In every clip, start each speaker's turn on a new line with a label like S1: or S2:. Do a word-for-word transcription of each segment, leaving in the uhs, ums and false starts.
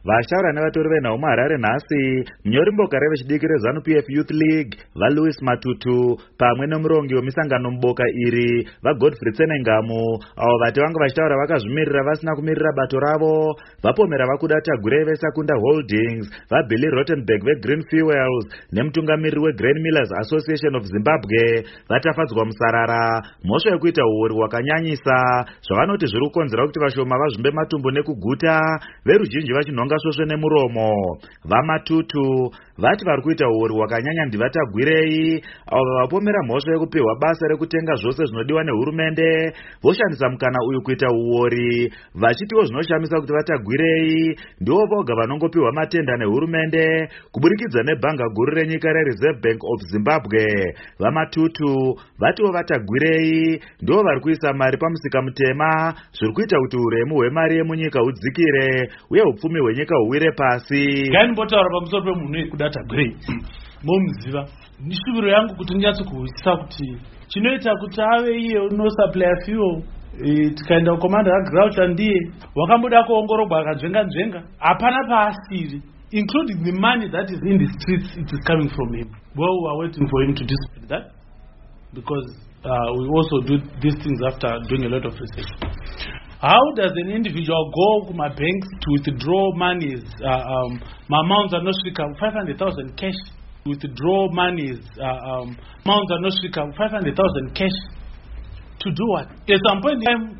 S1: Vashaura nevatori venhau muHarare nhasi, munyori mboka revechidiki reZANU-P F Youth League vaLouis Matutu pamwe nomurongi wemisangano muboka iri vaGodfrey Tsenengamu, avo vati vanga vachitaura vakazvimirira vasina kumirira bato ravo, vapomera vakuda Tagurei veSakunda Holdings, vaBilly Rottenberg veGreen Fuels nemutungamiriri weGrain Millers Association of Zimbabwe vatafadzwa musarara mhosva yekuita uori hwakanyanyisa zvavanoti zviri kukonzera kuti vashoma vazvimbe matumbu nekuguta, veruzhinji vachinhonga svosve nemuromo. VaMatutu vati vari kuita uori hwakanyanya ndivaTagurei, avo vapomera mhosva yekupiwa basa rekutenga zvose zvinodiwa nehurumende, voshandisa mukana uyu kuita uori, vachitiwo zvinoshamisa kuti vaTagurei ndivo voga vanongopiwa matenda nehurumende kuburikidza nebhanga guru renyika reReserve Bank of Zimbabwe. VaMatutu vatiwo vaTagurei ndivo vari kuisa mari pamusika mutema, zviri kuita kuti uremu hwemari yemunyika hudzikire uye upfumi hwenyika huwire pasi.
S2: Ngaimbotaura pamusoro pemunhu wekuda Tagurei momuziva. Nishuviro yangu kuti ndinyatso kuhwisisa kuti chinoita kuti ave iye no supply fuel tikaenda kukomanda raGraucha ndiye wakamboda kuongorogwa akadzvenga nzvenga hapana paasiri, including the money that is in the streets, it is coming from him. Well, we are waiting for him to dispute that because uh, we also do these things after doing a lot of research. How does an individual go to my banks to withdraw monies? Uh, um, my amounts are not five hundred thousand cash. Withdraw monies. Uh, um, amounts are not five hundred thousand cash. To do what? At some point in time,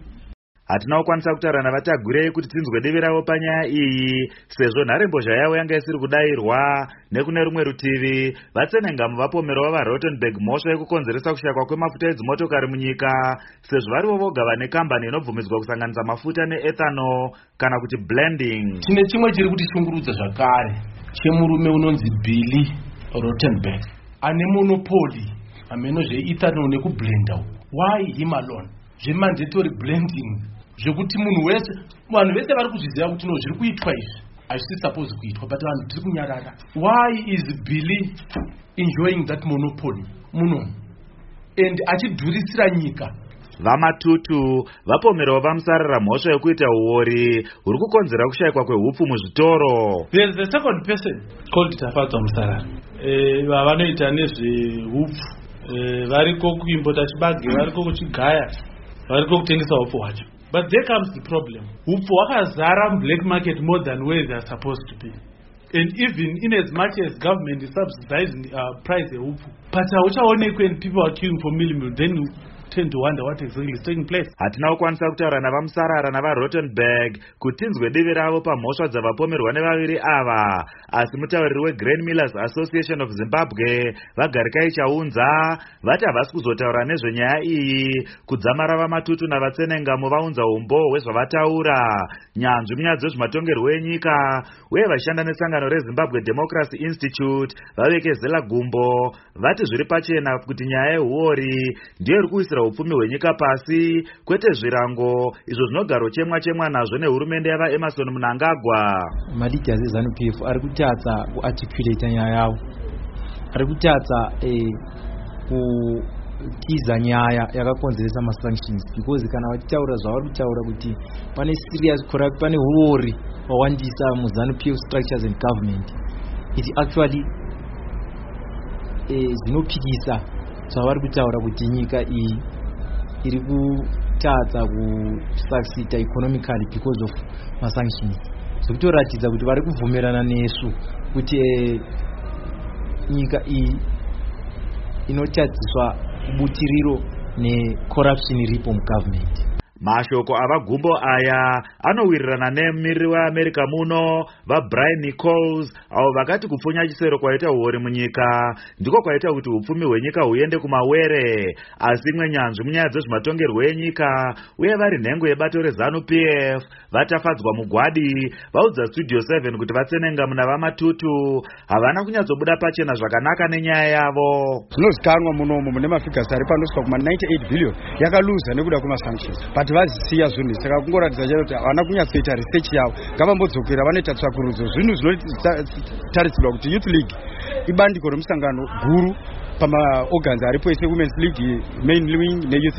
S1: hatina kukwanisa kutaura navaTagurei kuti tinzwe divi ravo panyaya iyi, sezvo nharembozha yavo yanga isiri kudayirwa. Nekune rumwe rutivi, vaTsenengamu vapomerawo vaRottenberg mhosva yekukonzeresa kushakwa kwemafuta edzimotokari munyika, sezvo varivo voga vane kambani inobvumidzwa kusanganisa mafuta neethanol kana kuti blending.
S3: Tine chimwe chiri kuti shungurudza zvakare chemurume unonzi Billy Rottenberg ane monopoli ameno zveethanol nekublenda. Why him alone? Zvemandatory blending zvekuti munhu wese vanhu vese vari kuzviziva kuti no zviri kuitwa izvi hazvisi supposed kuitwa, but vanhu tiri kunyarara. Why is Billy enjoying that monopoly muno and achidhurisira nyika?
S1: VaMatutu vapomerawo vamusarara mhosva yekuita uori huri kukonzera kushayikwa kwehupfu muzvitoro.
S2: There is a second person called Tafadzwa Musarara vanoita nezvehupfu, variko kuimbota chibage, variko kuchigaya, variko kutengesa hupfu hwacho. But there comes the problem. Hupfu hwakazara black market more than where they are supposed to be. And even in as much as government is subsidizing uh, price of hupfu, but hauchaonekwi when people are queuing for million, then you tend to wonder what exactly is taking place.
S1: Hatina kukwanisa kutaura navamusarara navaRottenberg kuti tinzwe divi ravo pamhosva dzavapomerwa nevaviri ava, asi mutauriri weGrain Millers Association of Zimbabwe vaGarikai Chaunza vati havasi kuzotaura nezvenyaya iyi kudzamara vaMatutu navaTsenengamu vaunza umbo hwezvavataura. Nyanzvi munyaya dzezvematongerwo enyika uye vachishanda nesangano reZimbabwe Democracy Institute vavekezela gumbo vati zviri pachena kuti nyaya yehuori ndiyo iri kuisira upfumi hwenyika pasi, kwete zvirango izvo zvinogaro chemwa chemwa nazvo nehurumende yava Emerson Mnangagwa.
S4: Maleaders eZANU-P F ari kutadza kuarticulate nyaya yavo, ari kutadza kutiza nyaya yakakonzeresa masanctions, because kana vachitaura zvavari kutaura kuti pane serious corrupt, pane huori hwawandisa muZANU-P F structures and government, it actually zvinopikisa zvavari kutaura kuti nyika iyi iri kutadza kusucceed economically because of masanctions. Zvikutoratidza kuti vari kubvumirana nesu kuti nyika iyi inotadziswa butiriro necorruption iripo mugovernment.
S1: Mashoko avagumbo aya anowirirana nemumiriri weAmerica muno vaBrian Nichols, avo vakati kupfunya chisero kwaita uori munyika ndiko kwaita kuti upfumi hwenyika huende kumawere. Asi imwe nyanzvi munyaya dzezvematongerwo enyika uye vari nhengo yebato reZANU-P F vatafadzwa mugwadi vaudza Studio seven kuti vaTsenengamu navaMatutu havana kunyatsobuda pachena zvakanaka nenyaya yavo.
S5: Zvinozikanwa munomo mune mafigures ari panosvika kuma ninety-eight billion yakaluza nekuda kwemasanctions, but vazisiya zvinhu saka kungoratidza chete kuti havana kunyatsoita research yavo. Ngavambodzokera vanoita tsvakurudzo zvinhu zvinotaridzirwa kuti Youth League ibandiko remusangano guru pamaorgans aripo ese Women's League, Main Wing neYouth League.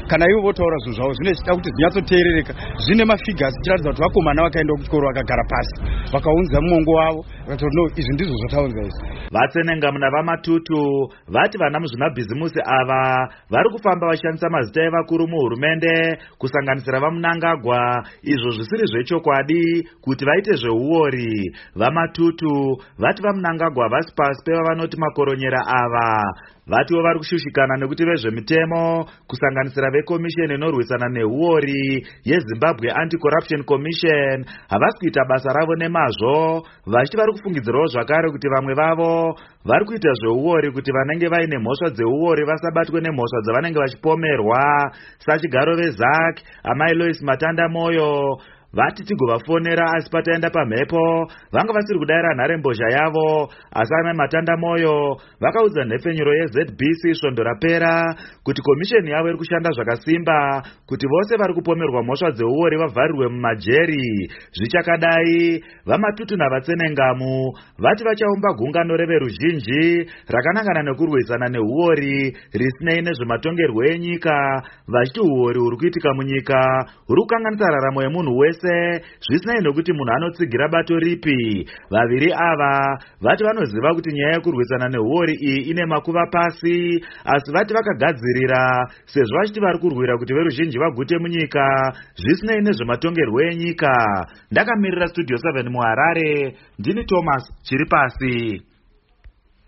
S5: kana ivo votaura zvinhu zvavo zvine zvichida kuti zvinyatsoteerereka, zvine mafigures zvichiratidza kuti vakomana vakaenda kuchikoro vakagara pasi vakaunza muongo wavo vakati no, izvi ndizvo zvataunza izvi.
S1: Vatsenengamu navaMatutu vati vana muzvimabhizimusi ava vari kufamba vachishandisa mazita evakuru muhurumende kusanganisira vaMnangagwa, izvo zvisiri zvechokwadi kuti vaite zveuori. VaMatutu vati vaMnangagwa vasi pasi pevavanoti makoronyera ava. Vatiwo vari kushushikana nekuti vezvemitemo kusanganisira vekomisheni inorwisana neuori yeZimbabwe Anti-Corruption Commission havasi kuita basa ravo nemazvo, vachiti vari kufungidzirawo zvakare kuti vamwe vavo vari kuita zveuori kuti vanenge vaine mhosva dzeuori vasabatwe nemhosva dzavanenge vachipomerwa. Sachigaro veZAC amai Lois Matanda Moyo vati tigovafonera asi pataenda pamhepo vanga vasiri kudayira nharembozha yavo, asi amai Matanda Moyo vakaudza nhefenyuro yeZ B C svondo rapera kuti komisheni yavo iri kushanda zvakasimba kuti vose vari kupomerwa mhosva dzeuori vavharirwe mumajeri. Zvichakadai, vaMatutu naVatsenengamu vati vachaumba gungano reveruzhinji rakanangana nekurwisana neuori risinei nezvematongerwo enyika, vachiti uori huri kuitika munyika huri kukanganisa raramo yemunhu wese zvisinei nokuti munhu anotsigira bato ripi. Vaviri ava vati vanoziva kuti nyaya yekurwisana neuori iyi ine makuva pasi, asi vati vakagadzirira sezvo vachiti vari kurwira kuti veruzhinji vagute munyika zvisinei nezvematongerwo enyika. Ndakamirira Studio seven muHarare, ndini Thomas Chiripasi.